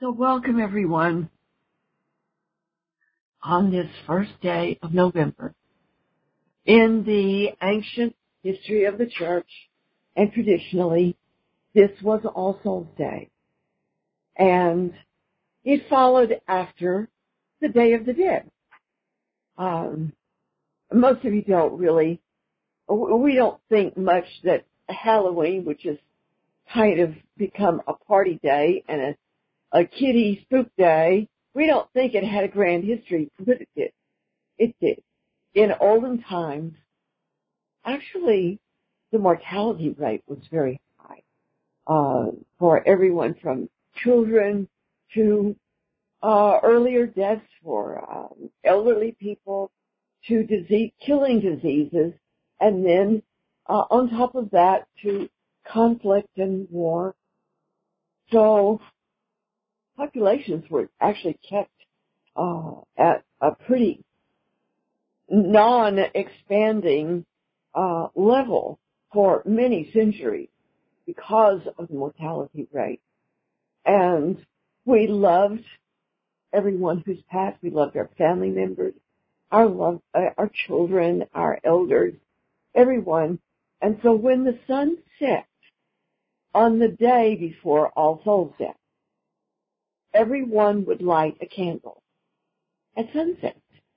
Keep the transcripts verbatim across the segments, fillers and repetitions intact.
So welcome everyone on this first day of November. In the ancient history of the church and traditionally, this was All Souls Day. And it followed after the Day of the Dead. Um, most of you don't really, we don't think much that Halloween, which has kind of become a party day and a a kiddie spook day, we don't think it had a grand history, but it did. It did. In olden times, actually, the mortality rate was very high uh, for everyone from children to uh, earlier deaths for um, elderly people to disease, killing diseases, and then uh, on top of that to conflict and war. So populations were actually kept uh, at a pretty non-expanding uh, level for many centuries because of the mortality rate. And we loved everyone who's passed. We loved our family members, our love, uh, our children, our elders, everyone. And so when the sun set on the day before All Souls Day, everyone would light a candle at sunset.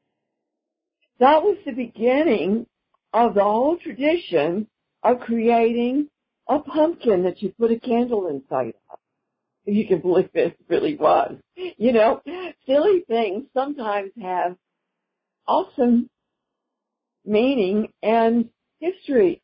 That was the beginning of the whole tradition of creating a pumpkin that you put a candle inside of. If you can believe it, it really was. You know, silly things sometimes have awesome meaning and history.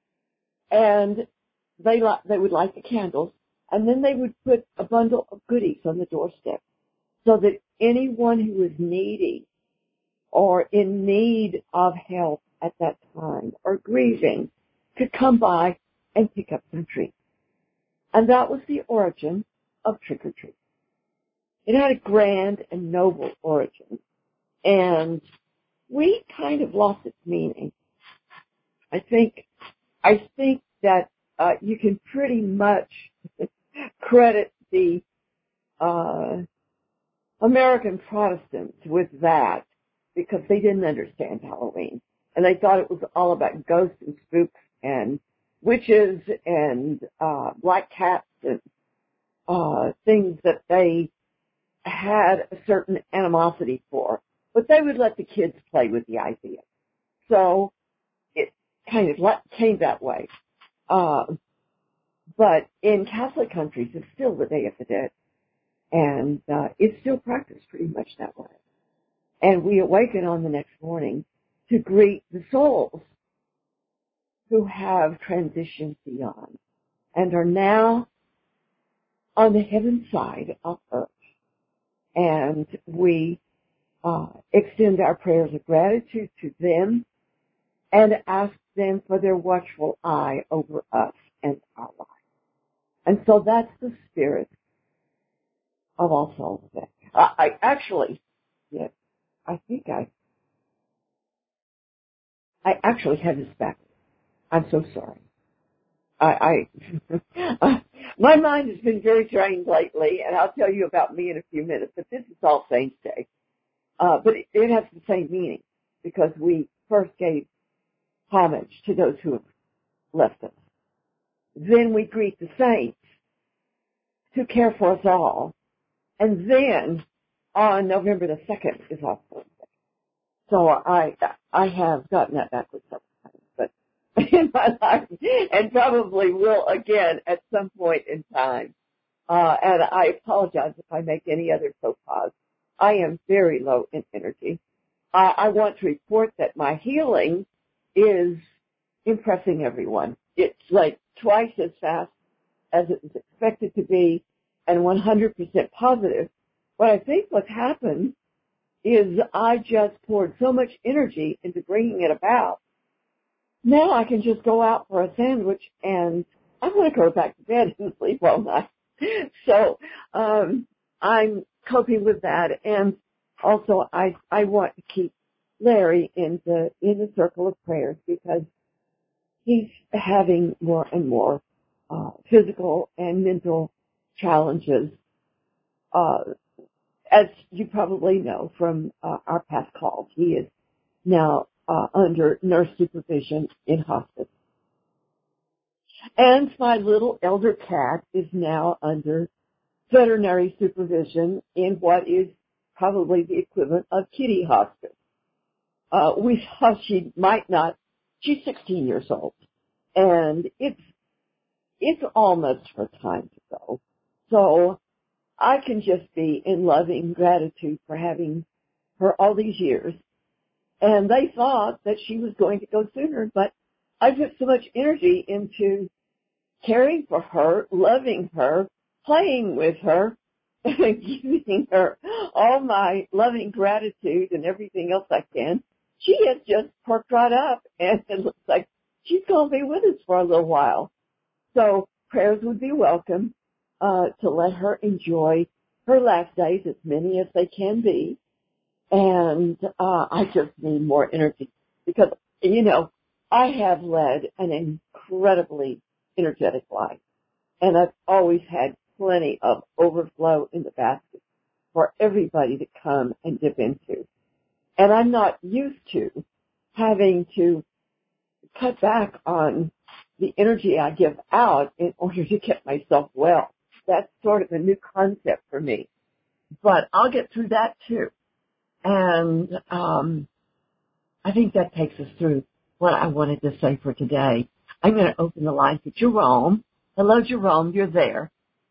And they, li- they would light the candles, and then they would put a bundle of goodies on the doorstep so that anyone who was needy or in need of help at that time or grieving could come by and pick up some treats. And that was the origin of trick-or-treat. It had a grand and noble origin, and we kind of lost its meaning. I think, I think that uh, you can pretty much credit the uh, American Protestants with that, because they didn't understand Halloween. And they thought it was all about ghosts and spooks and witches and uh, black cats and uh, things that they had a certain animosity for. But they would let the kids play with the idea. So it kind of came that way. Uh, but in Catholic countries, it's still the Day of the Dead. And uh, it's still practiced pretty much that way. And we awaken on the next morning to greet the souls who have transitioned beyond and are now on the heaven side of earth. And we uh, extend our prayers of gratitude to them and ask them for their watchful eye over us and our lives. And so that's the spirit of All Souls Day. I, I actually, yes, I think I, I actually had this backwards. I'm so sorry. I, I my mind has been very drained lately, and I'll tell you about me in a few minutes. But this is All Saints Day, uh, but it, it has the same meaning because we first gave homage to those who have left us. Then we greet the saints who care for us all, and then on November the second is All Souls Day. So I I have gotten that backwards several times, but in my life, and probably will again at some point in time. Uh, and I apologize if I make any other faux pas. I am very low in energy. I, I want to report that my healing is impressing everyone. It's like twice as fast as it was expected to be and one hundred percent positive. But I think what's happened is I just poured so much energy into bringing it about. Now I can just go out for a sandwich and I'm going to go back to bed and sleep all night. So um, I'm coping with that, and also I I want to keep Larry in the in the circle of prayers because he's having more and more uh, physical and mental challenges uh, as you probably know from uh, our past calls, he is now uh, under nurse supervision in hospice. And my little elder cat is now under veterinary supervision in what is probably the equivalent of kitty hospice. Uh, we thought she might not, she's sixteen years old, and it's, it's almost her time to go. So I can just be in loving gratitude for having her all these years. And they thought that she was going to go sooner, but I put so much energy into caring for her, loving her, playing with her, giving her all my loving gratitude and everything else I can. She has just perked right up, and it looks like she's going to be with us for a little while. So prayers would be welcome uh, to let her enjoy her last days, as many as they can be. And uh, I just need more energy because, you know, I have led an incredibly energetic life, and I've always had plenty of overflow in the basket for everybody to come and dip into. And I'm not used to having to cut back on the energy I give out in order to get myself well. That's sort of a new concept for me. But I'll get through that too. And um, I think that takes us through what I wanted to say for today. I'm going to open the line to Jerome. Hello, Jerome. You're there.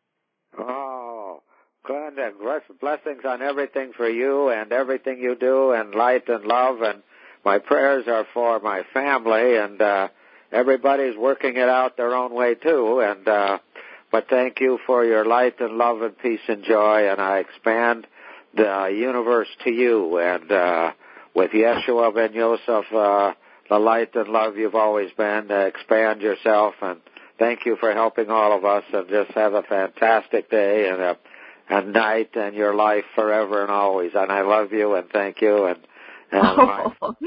Oh, Glenda, blessings on everything for you and everything you do, and light and love. And my prayers are for my family, and uh, everybody's working it out their own way too. And uh, but thank you for your light and love and peace and joy. And I expand the universe to you, and uh, with Yeshua ben Yosef, uh, the light and love you've always been, uh, expand yourself, and thank you for helping all of us, and just have a fantastic day and a, a night and your life forever and always. And I love you, and thank you. And, and oh.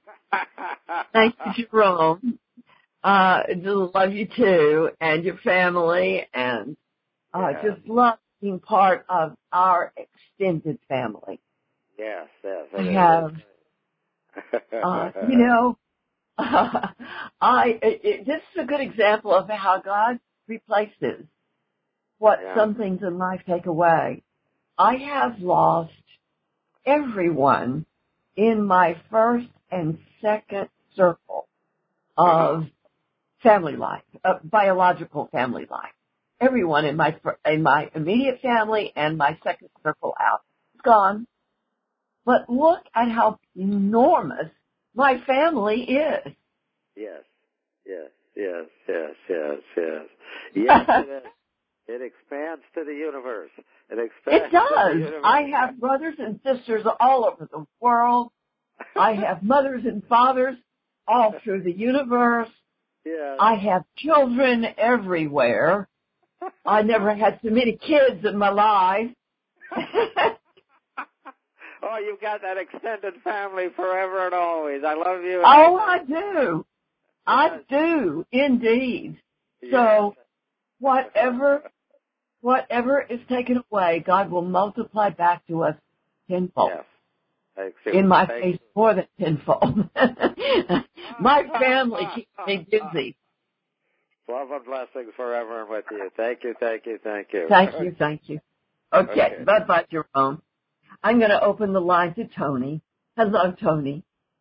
Thank you, Jerome. Uh, love you too, and your family, and uh, yeah. just love being part of our extended family. Yes, yes. I have, uh, you know, uh, I it, it, this is a good example of how God replaces what yeah. some things in life take away. I have lost everyone in my first and second circle of family life, uh, biological family life. Everyone in my in my immediate family and my second circle out is gone. But look at how enormous my family is. Yes, yes, yes, yes, yes, yes. Yes, it is. It expands to the universe. It expands It does. To the universe. I have brothers and sisters all over the world. I have mothers and fathers all through the universe. Yes. I have children everywhere. I never had so many kids in my life. Oh, you've got that extended family forever and always. I love you. Oh, I do. Yes. I do, indeed. Yes. So whatever, whatever is taken away, God will multiply back to us tenfold. Yes. In my Thank case, more than tenfold. My family keeps me busy. Love and blessings forever and with you. Thank you, thank you, thank you. Thank you, thank you. Okay, okay. bye-bye, Jerome. I'm going to open the line to Tony. Hello, Tony.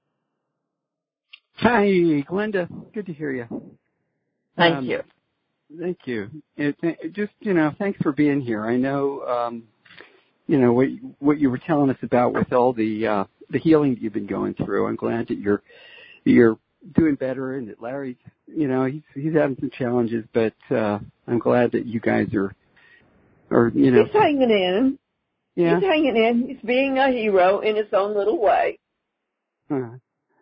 Hi, Glenda. Good to hear you. Thank um, you. Thank you. It, it just, you know, thanks for being here. I know, um, you know, what, what you were telling us about with all the uh, the healing you've been going through. I'm glad that you're you're doing better, and that Larry, you know, he's he's having some challenges, but uh, I'm glad that you guys are, are you know, he's hanging in. Yeah. He's hanging in. He's being a hero in his own little way. Uh,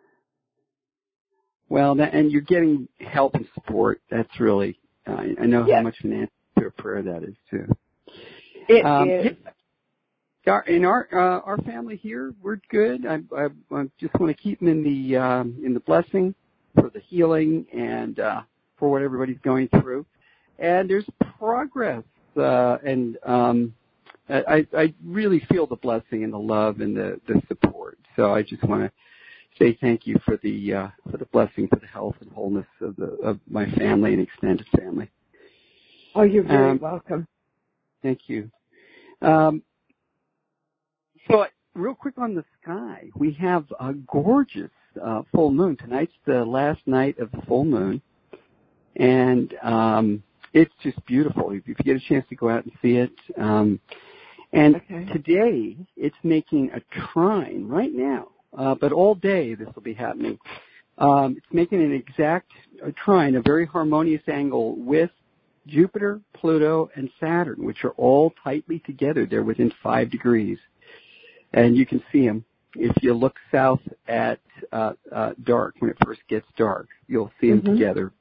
well, that, and you're getting help and support. That's really, uh, I know yes. how much an answer to a prayer that is too. It um, is. Our, in our uh, our family here, we're good. I, I, I just want to keep them in the um, in the blessing for the healing and uh, for what everybody's going through. And there's progress, uh, and um, I, I really feel the blessing and the love and the, the support. So I just want to say thank you for the uh, for the blessing, for the health and wholeness of the of my family and extended family. Oh, you're very um, welcome. Thank you. Um, so, real quick on the sky, we have a gorgeous uh, full moon. Tonight's the last night of the full moon, and um, it's just beautiful. If you get a chance to go out and see it. Um, and okay. Today, it's making a trine right now. Uh, but all day this will be happening. Um, it's making an exact a trine, a very harmonious angle with Jupiter, Pluto, and Saturn, which are all tightly together. They're within five degrees. And you can see them. If you look south at uh, uh, dark, when it first gets dark, you'll see them mm-hmm. together.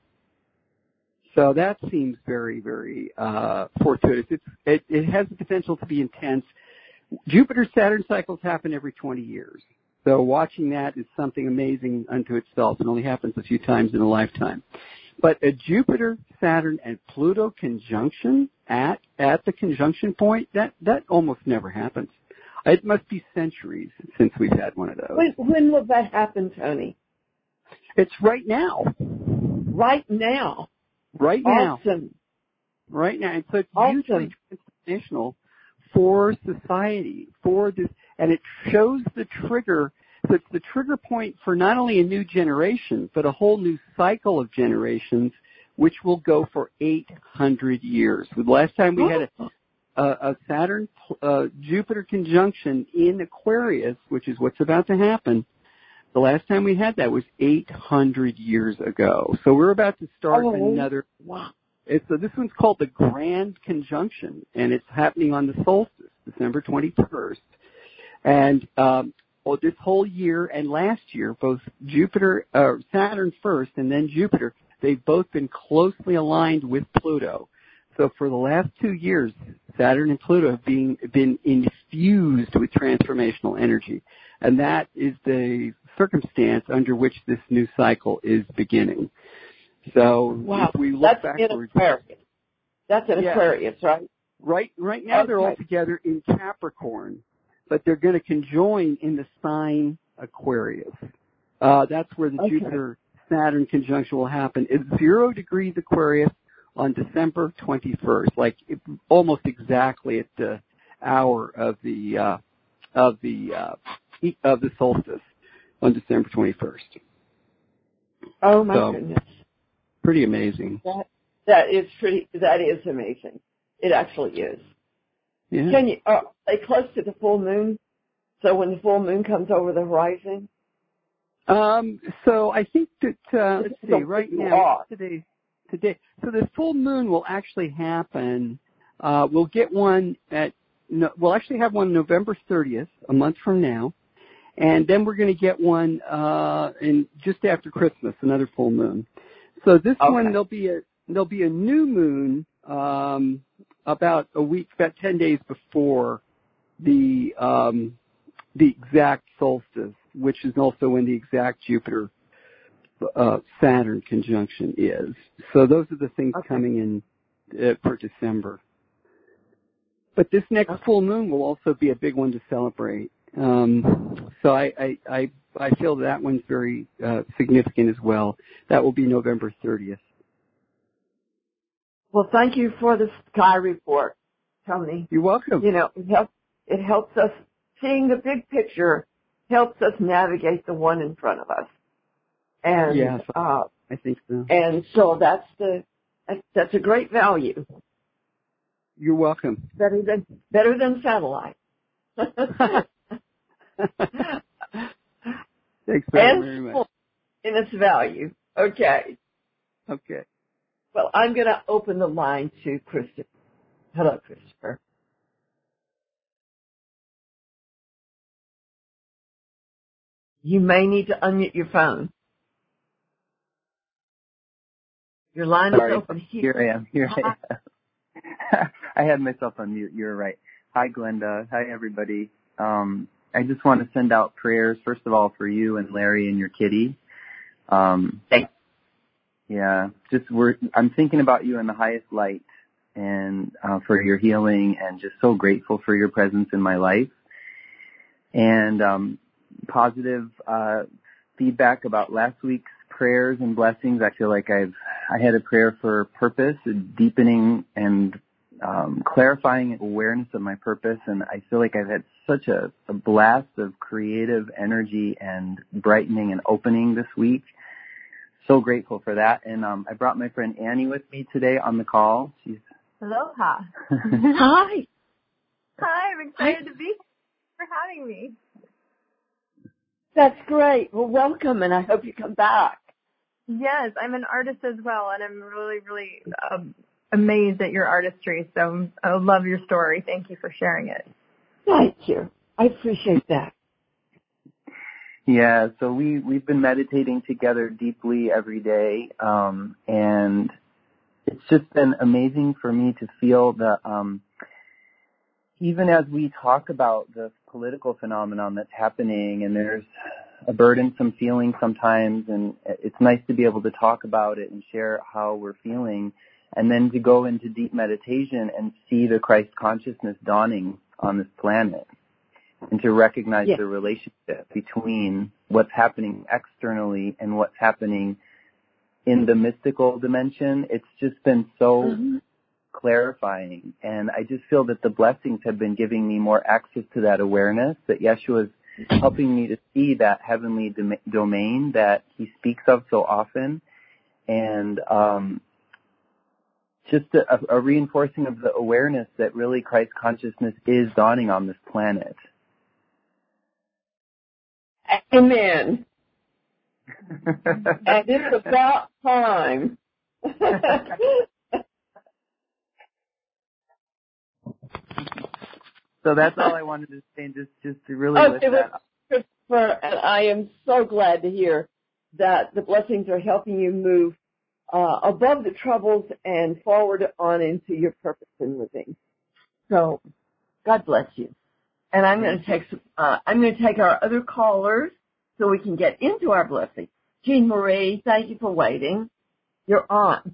So that seems very, very uh, fortuitous. It's, it, it has the potential to be intense. Jupiter-Saturn cycles happen every twenty years. So watching that is something amazing unto itself. It only happens a few times in a lifetime. But a Jupiter, Saturn, and Pluto conjunction at at the conjunction point, that, that almost never happens. It must be centuries since we've had one of those. When, when will that happen, Tony? It's right now. Right now. Right now. Awesome. Right now. And so it's awesome. hugely transformational for society, for this, and it shows the trigger. So it's the trigger point for not only a new generation, but a whole new cycle of generations, which will go for eight hundred years. The last time we had a, a, a Saturn uh, Jupiter conjunction in Aquarius, which is what's about to happen, the last time we had that was eight hundred years ago. So we're about to start oh, another. Wow. It's, uh, this one's called the Grand Conjunction, and it's happening on the solstice, December twenty-first. And um, well, this whole year and last year, both Jupiter, uh, Saturn first, and then Jupiter, they've both been closely aligned with Pluto. So for the last two years, Saturn and Pluto have been, been infused with transformational energy. And that is the circumstance under which this new cycle is beginning. So wow. if we look That's backwards, in Aquarius. That's in yeah. Aquarius, right? Right, right now okay. They're all together in Capricorn, but they're going to conjoin in the sign Aquarius. Uh, that's where the okay. Jupiter-Saturn conjunction will happen. It's zero degrees Aquarius on December twenty-first, like it, almost exactly at the hour of the uh, of the uh, of the solstice on December twenty-first. Oh my so, goodness. Pretty amazing. That that is pretty. That is amazing. It actually is. Yeah. Can you? Are they close to the full moon? So when the full moon comes over the horizon. Um. So I think that uh, let's see. Right now, are. today, today. So the full moon will actually happen. Uh, we'll get one at. No, we'll actually have one November thirtieth, a month from now, and then we're going to get one uh, in just after Christmas, another full moon. So this okay. one, there'll be a there'll be a new moon um, about a week, about ten days before the um, the exact solstice, which is also when the exact Jupiter uh, Saturn conjunction is. So those are the things okay. coming in uh, for December. But this next okay. full moon will also be a big one to celebrate. Um, so I, I, I, I feel that one's very uh, significant as well. That will be November thirtieth. Well, thank you for the sky report, Tony. You're welcome. You know, it helps, it helps us, seeing the big picture helps us navigate the one in front of us. And, yes, uh, I think so. And so that's the, that's a great value. You're welcome. Better than, better than satellite. Thanks very, and very much. In its value. Okay. Okay. Well, I'm going to open the line to Christopher. Hello, Christopher. You may need to unmute your phone. Your line Sorry. is open here. Here I am. Here I am. I had myself on mute. You're right. Hi, Glenda. Hi, everybody. Um, I just want to send out prayers, first of all, for you and Larry and your kitty. Um, Thanks. yeah, just we're, I'm thinking about you in the highest light. and uh, for your healing, and just so grateful for your presence in my life. And um, positive uh, feedback about last week's prayers and blessings. I feel like I've I had a prayer for purpose, deepening and um, clarifying awareness of my purpose, and I feel like I've had such a, a blast of creative energy and brightening and opening this week. So grateful for that. And um, I brought my friend Annie with me today on the call. She's Aloha. Hi. Hi, I'm excited to be here for having me. That's great. Well, welcome, and I hope you come back. Yes, I'm an artist as well, and I'm really, really um, amazed at your artistry. So I love your story. Thank you for sharing it. Thank you. I appreciate that. Yeah, so we, we've been meditating together deeply every day, um, and it's just been amazing for me to feel the, um, even as we talk about the political phenomenon that's happening, and there's a burdensome feeling sometimes, and it's nice to be able to talk about it and share how we're feeling, and then to go into deep meditation and see the Christ consciousness dawning on this planet, and to recognize yes. the relationship between what's happening externally and what's happening in the mystical dimension. It's just been so mm-hmm. clarifying, and I just feel that the blessings have been giving me more access to that awareness, that Yeshua is helping me to see that heavenly dom- domain that he speaks of so often, and um, just a, a reinforcing of the awareness that really Christ consciousness is dawning on this planet. Amen. And it's about time. So that's all I wanted to say, just just to really oh, lift that up. Christopher, and I am so glad to hear that the blessings are helping you move uh, above the troubles and forward on into your purpose in living. So, God bless you. And I'm going to take some, uh, I'm going to take our other callers so we can get into our blessing. Jean Marie, thank you for waiting. You're on.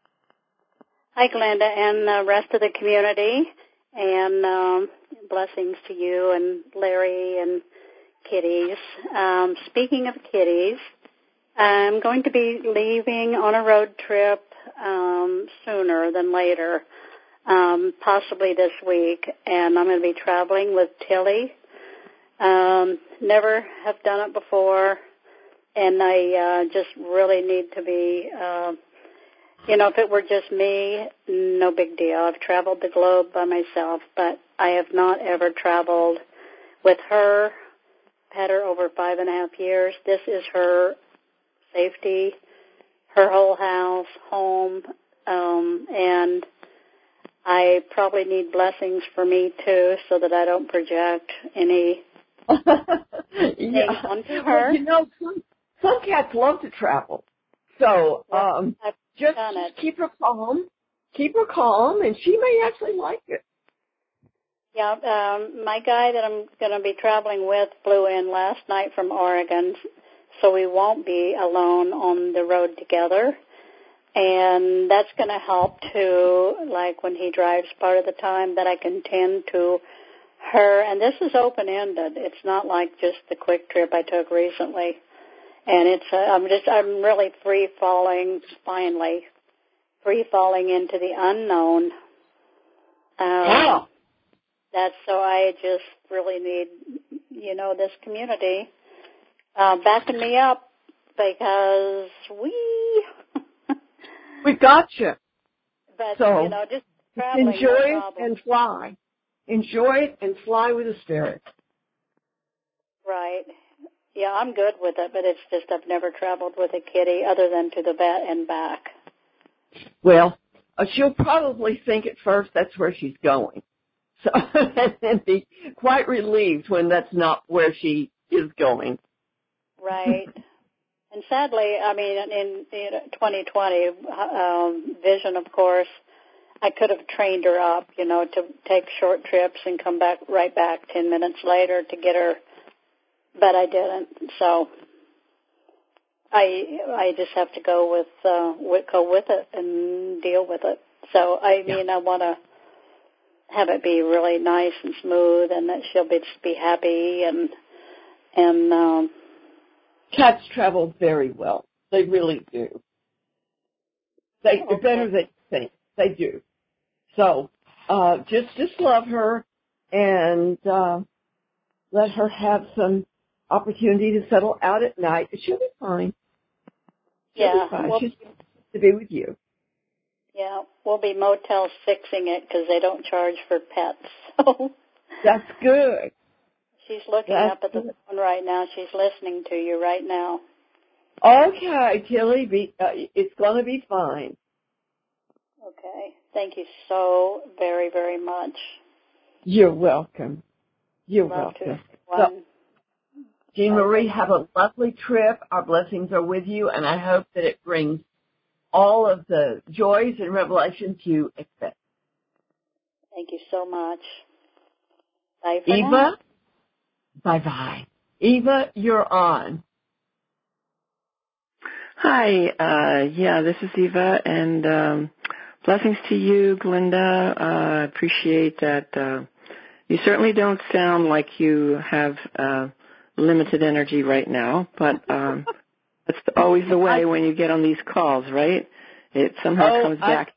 Hi, Glenda, and the rest of the community, and um, blessings to you and Larry and kitties. Um, speaking of kitties, I'm going to be leaving on a road trip um, sooner than later, um, possibly this week, and I'm going to be traveling with Tilly. Um, never have done it before, and I uh, just really need to be... Uh, You know, if it were just me, no big deal. I've traveled the globe by myself, but I have not ever traveled with her. Had her over five and a half years. This is her safety, her whole house, home, um, and I probably need blessings for me too, so that I don't project any yeah. things onto her. Well, you know, some, some cats love to travel, so um. I've Just done it. keep her calm. Keep her calm, and she may actually like it. Yeah, um, my guy that I'm going to be traveling with flew in last night from Oregon, so we won't be alone on the road together. And that's going to help, too, like when he drives part of the time, that I can tend to her. And this is open-ended. It's not like just the quick trip I took recently. And it's, uh, I'm just, I'm really free falling, finally, free falling into the unknown. Um, wow. That's so I just really need, you know, this community, uh, backing me up because we, we got you. but, so you know, just traveling, enjoy no it problem. and fly. Enjoy it and fly with the spirit. Right. Yeah, I'm good with it, but it's just I've never traveled with a kitty other than to the vet and back. Well, uh, she'll probably think at first that's where she's going. So, and then be quite relieved when that's not where she is going. Right. And sadly, I mean, in, in twenty twenty, um, vision, of course, I could have trained her up, you know, to take short trips and come back right back ten minutes later to get her. But I didn't, so I I just have to go with uh, with, go with it and deal with it. So, I Yeah. mean, I want to have it be really nice and smooth, and that she'll be just be happy, and and um, Cats travel very well. They really do. They okay. better than you think. They do. So uh, just just love her and uh, let her have some opportunity to settle out at night. She'll be fine. She'll Yeah, be fine. we'll, She's to be with you. yeah, we'll be Motel Sixing it because they don't charge for pets. So That's good. she's looking That's up at the good. phone right now. She's listening to you right now. Okay, Tilly, be, uh, it's going to be fine. Okay. Thank you so very, very much. You're welcome. You're Love welcome. to everyone. So, Jean Marie, have a lovely trip. Our blessings are with you, and I hope that it brings all of the joys and revelations you expect. Thank you so much. Bye for Eva, now. bye-bye. Eva, you're on. Hi, uh, yeah, this is Eva, and um, blessings to you, Glenda. I uh, appreciate that. Uh, you certainly don't sound like you have uh, limited energy right now, but um, that's always the way when you get on these calls, right? It somehow oh, comes I, back.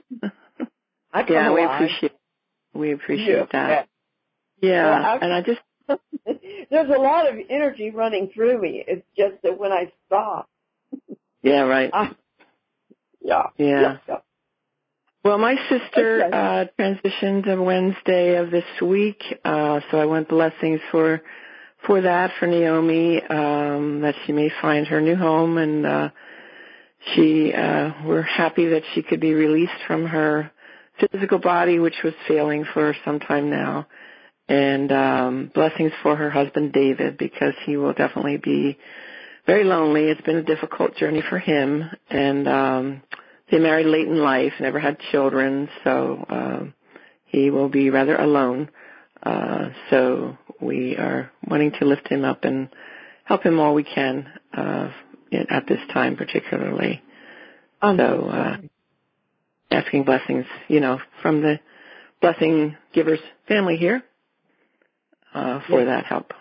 I come yeah, we alive. appreciate we appreciate yeah. that. Yeah, well, I, and I just there's a lot of energy running through me. It's just that when I stop. yeah, right. I, yeah, yeah. yeah. Well, my sister okay. uh, transitioned on Wednesday of this week, uh, so I want blessings for for that, for Naomi, um, that she may find her new home, and uh, she uh, we're happy that she could be released from her physical body, which was failing for some time now, and um, blessings for her husband David, because he will definitely be very lonely. It's been a difficult journey for him, and um, they married late in life, never had children, so um, he will be rather alone. Uh, so we are wanting to lift him up and help him all we can uh, at this time particularly. I'm so uh, asking blessings, you know, from the blessing givers family here uh, for yes. that help.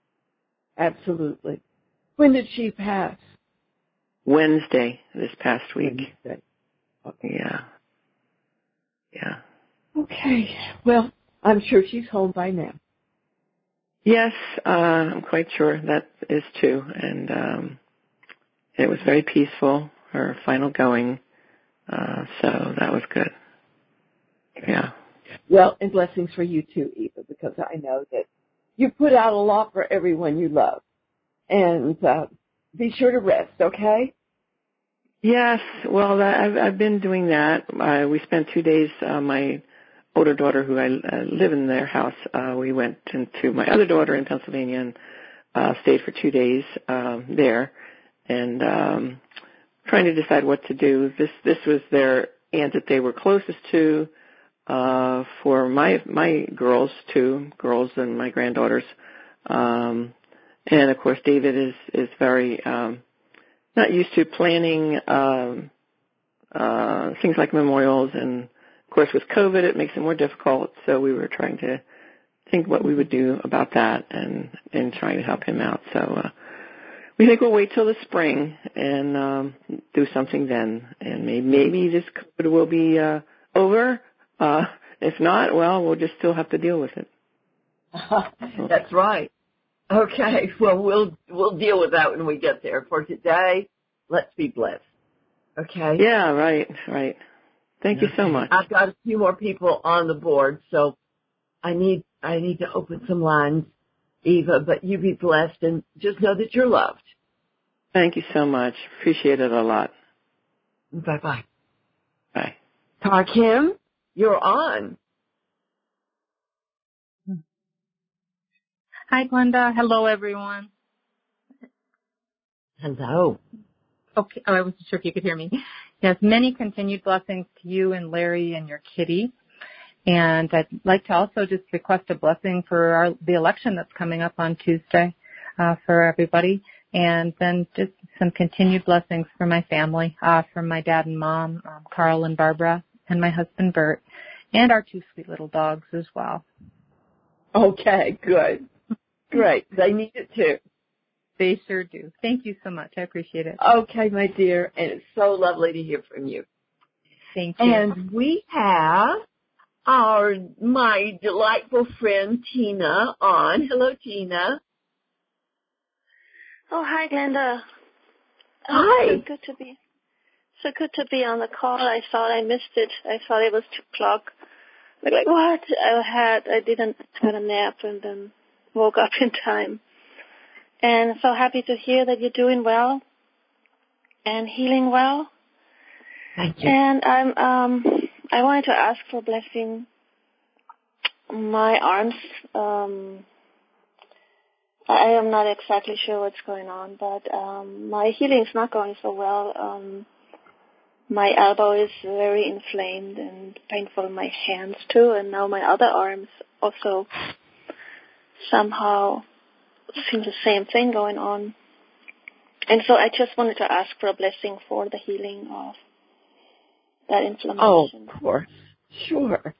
Absolutely. When did she pass? Wednesday, this past week. Wednesday. Okay. Yeah. Yeah. Okay. Well, I'm sure she's home by now. Yes, uh, I'm quite sure that is true. And um, it was very peaceful, her final going. Uh, so that was good. Yeah. Well, and blessings for you too, Eva, because I know that you put out a lot for everyone you love. And uh, be sure to rest, okay? Yes, well, I've, I've been doing that. Uh, we spent two days, uh, my older daughter, who I uh, live in their house, uh, we went into my other daughter in Pennsylvania and uh, stayed for two days um, there, and um, trying to decide what to do. This this was their aunt that they were closest to uh, for my my girls, two girls and my granddaughters. Um, and, of course, David is, is very um, not used to planning um, uh, things like memorials. And, of course, with COVID, it makes it more difficult. So we were trying to think what we would do about that and, and trying to help him out. So uh, we think we'll wait till the spring and um, do something then. And maybe, maybe this COVID will be uh, over. Uh, if not, well, we'll just still have to deal with it. That's right. Okay, well, we'll we'll deal with that when we get there. For today, let's be blessed. Okay? Yeah, right, right. Thank okay. you so much. I've got a few more people on the board, so I need I need to open some lines, Eva, but you be blessed and just know that you're loved. Thank you so much. Appreciate it a lot. Bye-bye. Bye. Tar Kim, you're on. Hi, Glenda. Hello, everyone. Hello. Okay. Oh, I wasn't sure if you could hear me. Yes, many continued blessings to you and Larry and your kitty. And I'd like to also just request a blessing for our, the election that's coming up on Tuesday uh, for everybody. And then just some continued blessings for my family, uh, from my dad and mom, um, Carl and Barbara, and my husband Bert, and our two sweet little dogs as well. Okay, good. Great. They need it too. They sure do. Thank you so much. I appreciate it. Okay, my dear, and it's so lovely to hear from you. Thank you. And we have our my delightful friend Tina on. Hello, Tina. Oh, hi, Glenda. Hi. Oh, so good to be, so good to be on the call. I thought I missed it. I thought it was two o'clock. Like, like what? I had, I didn't had a nap and then woke up in time. And so happy to hear that you're doing well and healing well. Thank you. And I'm, um, I wanted to ask for a blessing. My arms, um, I am not exactly sure what's going on, but um, my healing is not going so well. Um, my elbow is very inflamed and painful in my hands too, and now my other arms also somehow seem the same thing going on. And so I just wanted to ask for a blessing for the healing of that inflammation. Oh, of course. Sure.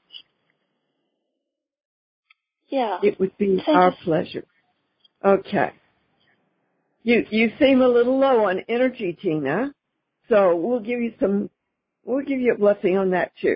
Yeah. It would be Thank our you. pleasure. Okay. You you seem a little low on energy, Tina. So we'll give you some we'll give you a blessing on that too.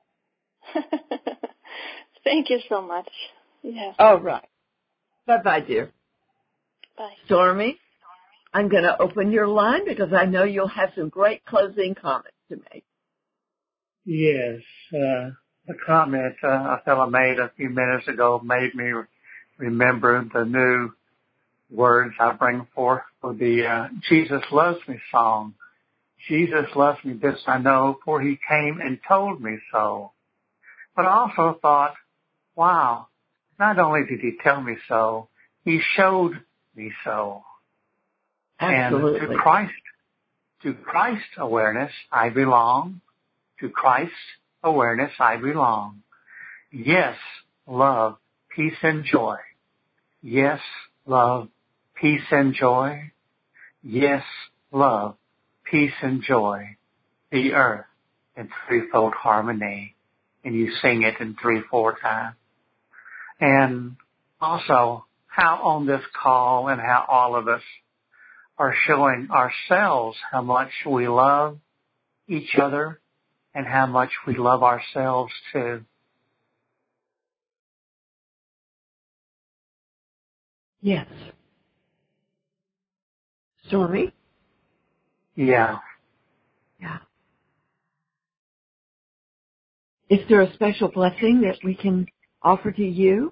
Thank you so much. Yeah. All right. Bye bye, dear. Bye. Stormy, I'm gonna open your line because I know you'll have some great closing comments to make. Yes, uh, the comment uh, a fellow made a few minutes ago made me remember the new words I bring forth for the uh, Jesus Loves Me song. Jesus loves me, this I know, for he came and told me so. But I also thought, wow, not only did he tell me so, he showed me so. Absolutely. And to Christ, to Christ awareness, I belong. To Christ's awareness, I belong. Yes, love, peace, and joy. Yes, love, peace, and joy. Yes, love, peace, and joy. The earth in threefold harmony. And you sing it in three, four times. And also, how on this call and how all of us are showing ourselves how much we love each other and how much we love ourselves too. Yes. Stormy? Yeah. Yeah. Is there a special blessing that we can offer to you?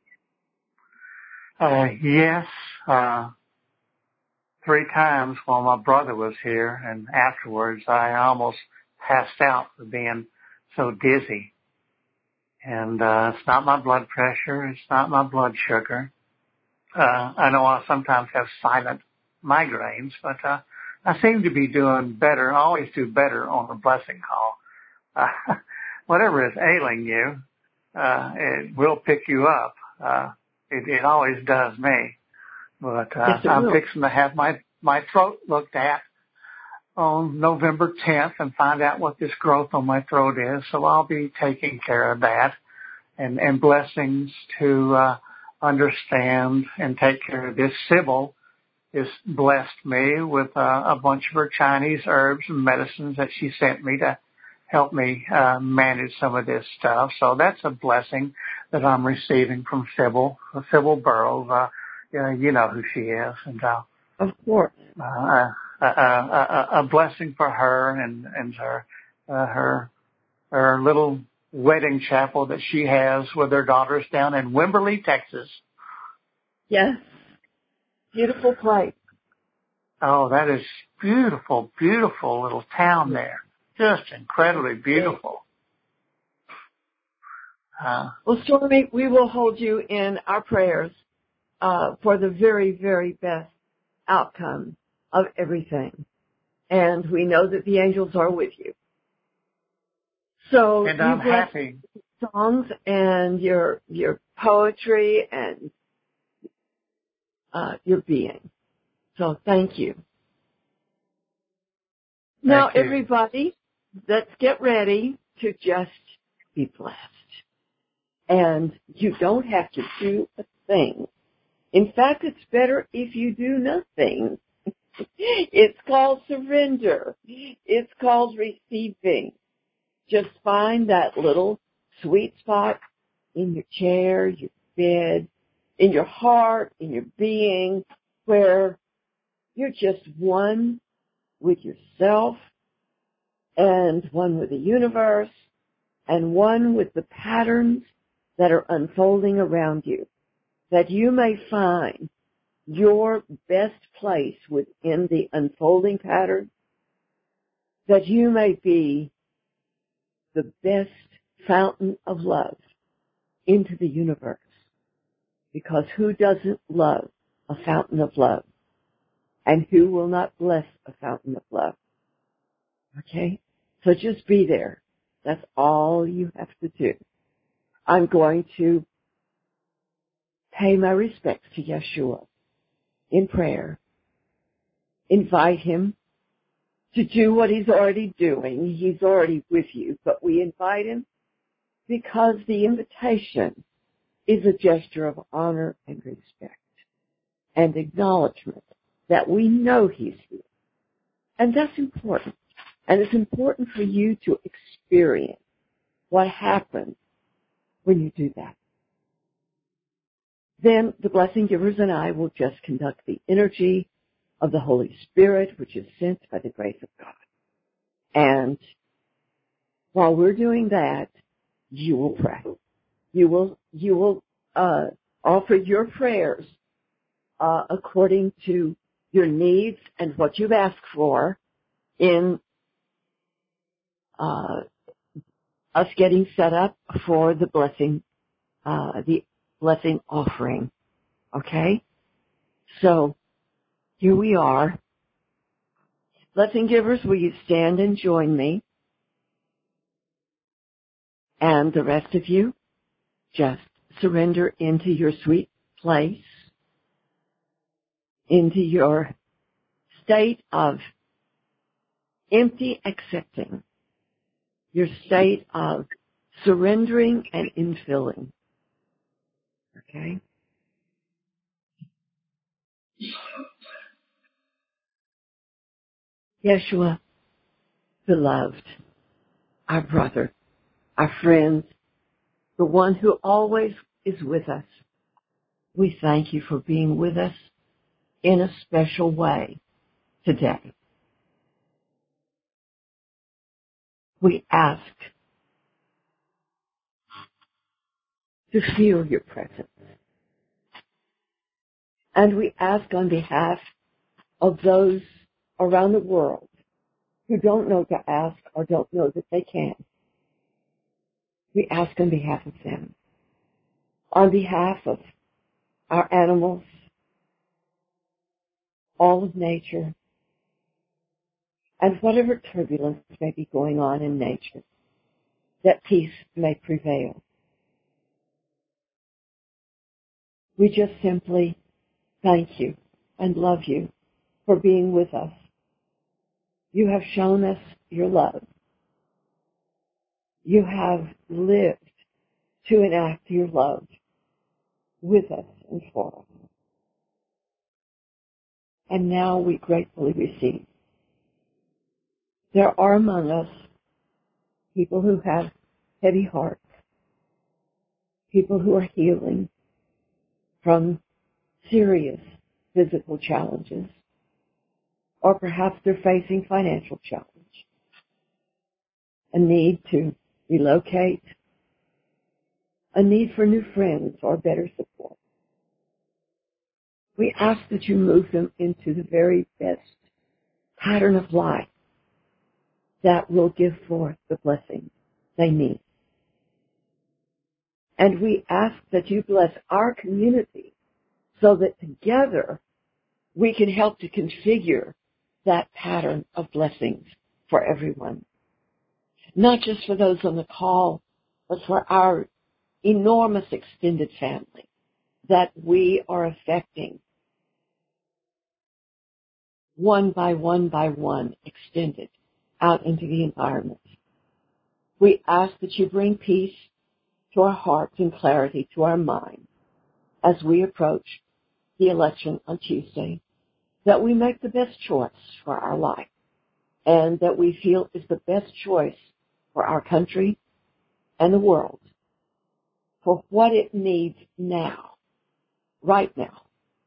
Uh, yes, uh, three times while my brother was here, and afterwards I almost passed out for being so dizzy. And uh, it's not my blood pressure, it's not my blood sugar. Uh, I know I sometimes have silent migraines, but uh, I seem to be doing better. I always do better on a blessing call. Uh, whatever is ailing you, uh, it will pick you up. Uh, it, it always does me. But uh, yes, I'm will. fixing to have my, my throat looked at on November tenth and find out what this growth on my throat is. So I'll be taking care of that. And, and blessings to uh, understand and take care of this. Sybil has blessed me with uh, a bunch of her Chinese herbs and medicines that she sent me to help me uh, manage some of this stuff. So that's a blessing that I'm receiving from Sybil, Sybil Burrows. Uh, you, you know who she is. And uh, of course. Uh, a, a, a, a blessing for her and, and her, uh, her, her little wedding chapel that she has with her daughters down in Wimberley, Texas. Yes. Beautiful place. Oh, that is beautiful, beautiful little town there. Just incredibly beautiful. Uh, well, Stormy, we will hold you in our prayers uh, for the very, very best outcome of everything. And we know that the angels are with you. So and you I'm bless happy. songs and your your poetry and uh, your being. So thank you. Thank now, you. everybody, let's get ready to just be blessed. And you don't have to do a thing. In fact, it's better if you do nothing. It's called surrender. It's called receiving. Just find that little sweet spot in your chair, your bed, in your heart, in your being, where you're just one with yourself and one with the universe and one with the patterns that are unfolding around you, that you may find your best place within the unfolding pattern, that you may be the best fountain of love into the universe. Because who doesn't love a fountain of love? And who will not bless a fountain of love? Okay? So just be there. That's all you have to do. I'm going to pay my respects to Yeshua in prayer. Invite him to do what he's already doing. He's already with you, but we invite him because the invitation is a gesture of honor and respect and acknowledgement that we know he's here. And that's important. And it's important for you to experience what happens when you do that. Then the blessing givers and I will just conduct the energy of the Holy Spirit, which is sent by the grace of God. And while we're doing that, you will pray. You will, you will, uh, offer your prayers, uh, according to your needs and what you've asked for in, uh, us getting set up for the blessing, uh, the blessing offering. Okay? So, here we are. Blessing givers, will you stand and join me? And the rest of you, just surrender into your sweet place, into your state of empty accepting, your state of surrendering and infilling. Okay? Yeshua, beloved, our brother, our friend, the one who always is with us, we thank you for being with us in a special way today. We ask to feel your presence. And we ask on behalf of those around the world who don't know to ask or don't know that they can. We ask on behalf of them, on behalf of our animals, all of nature, and whatever turbulence may be going on in nature, that peace may prevail. We just simply thank you and love you for being with us. You have shown us your love. You have lived to enact your love with us and for us. And now we gratefully receive. There are among us people who have heavy hearts, people who are healing from serious physical challenges, or perhaps they're facing financial challenge, a need to relocate, a need for new friends or better support. We ask that you move them into the very best pattern of life that will give forth the blessings they need. And we ask that you bless our community so that together we can help to configure that pattern of blessings for everyone. Not just for those on the call, but for our enormous extended family that we are affecting one by one by one, extended out into the environment. We ask that you bring peace to our hearts and clarity to our minds as we approach the election on Tuesday, that we make the best choice for our life and that we feel is the best choice for our country and the world for what it needs now, right now.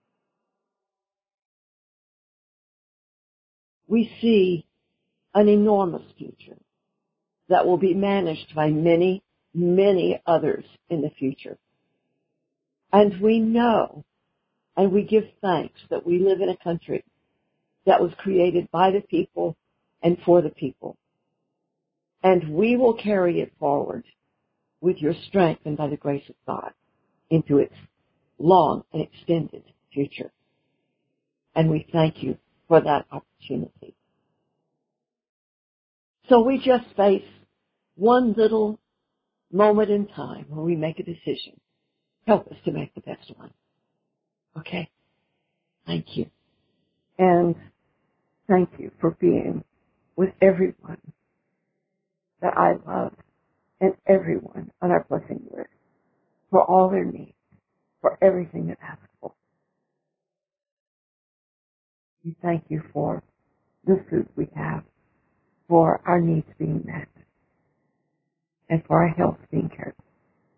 We see an enormous future that will be managed by many, many others in the future. And we know and we give thanks that we live in a country that was created by the people and for the people. And we will carry it forward with your strength and by the grace of God into its long and extended future. And we thank you for that opportunity. So we just face one little moment in time where we make a decision. Help us to make the best one. Okay? Thank you. And thank you for being with everyone that I love and everyone on our blessing list for all their needs, for everything that asks for. We thank you for the food we have, for our needs being met, and for our health being cared for.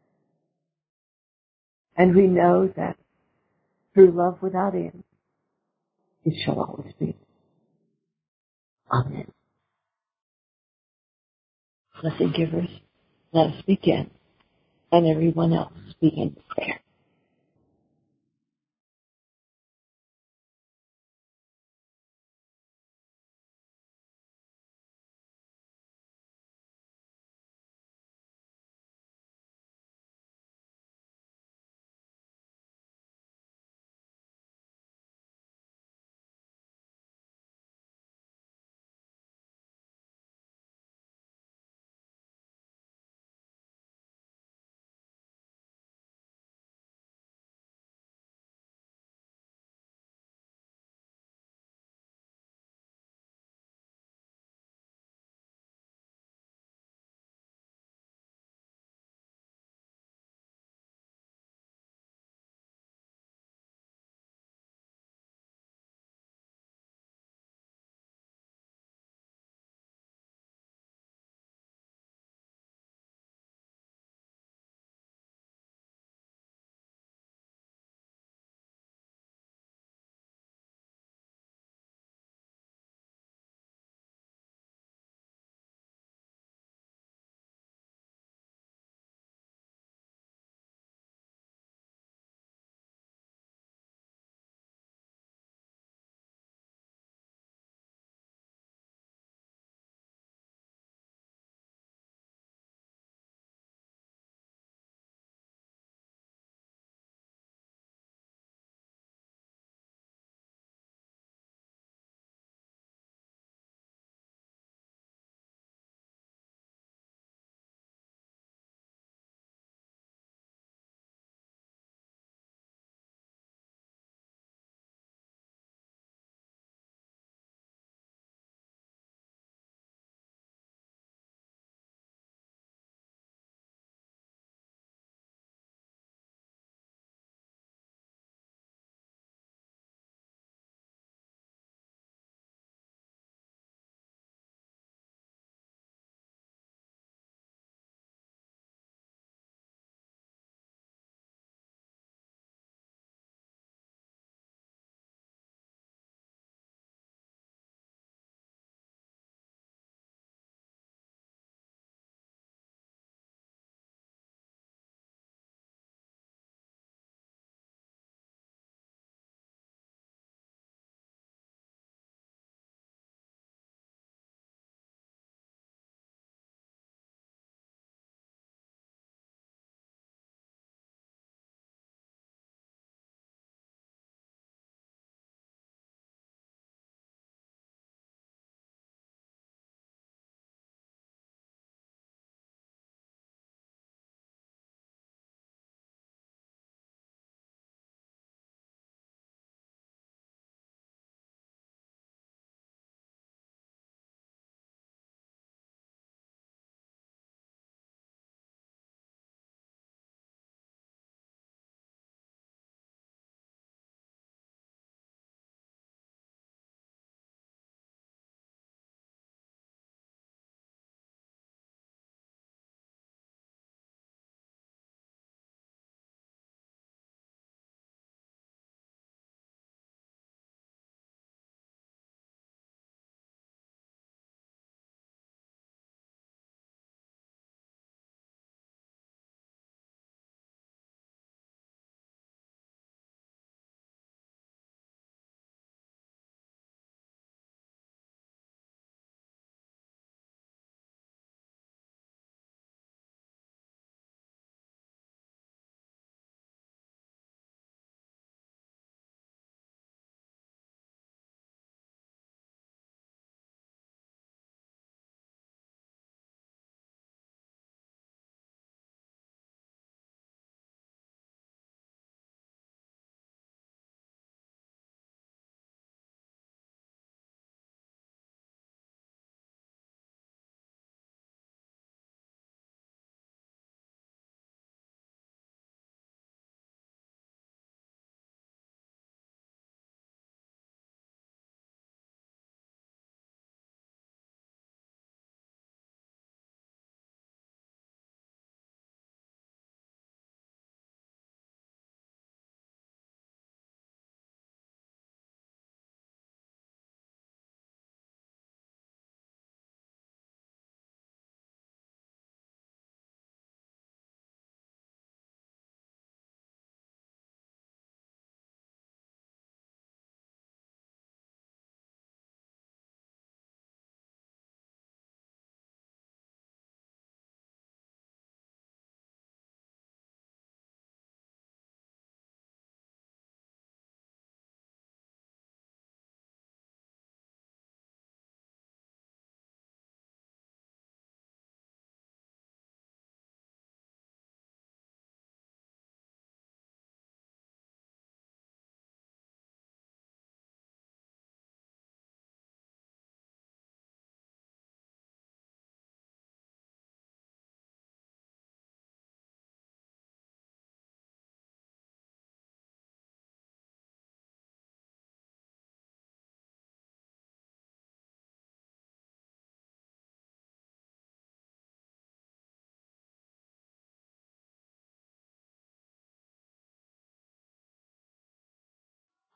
And we know that through love without end, it shall always be. Amen. Blessing givers, let us begin, and everyone else begin with prayer.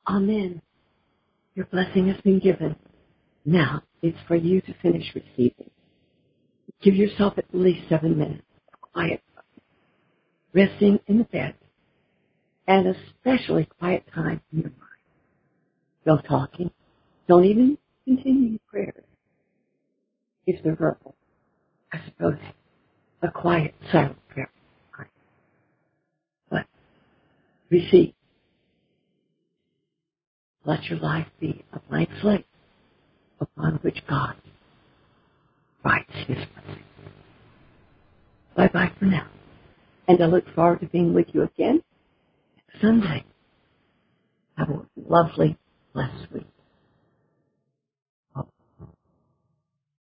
Amen. Your blessing has been given. Now it's for you to finish receiving. Give yourself at least seven minutes of quiet, resting in the bed, and especially quiet time in your mind. No talking. Don't even continue your prayers. If they're verbal, I suppose a quiet, silent prayer. But receive. Let your life be a blank slate upon which God writes His blessing. Bye-bye for now. And I look forward to being with you again Sunday. Have a lovely, blessed week.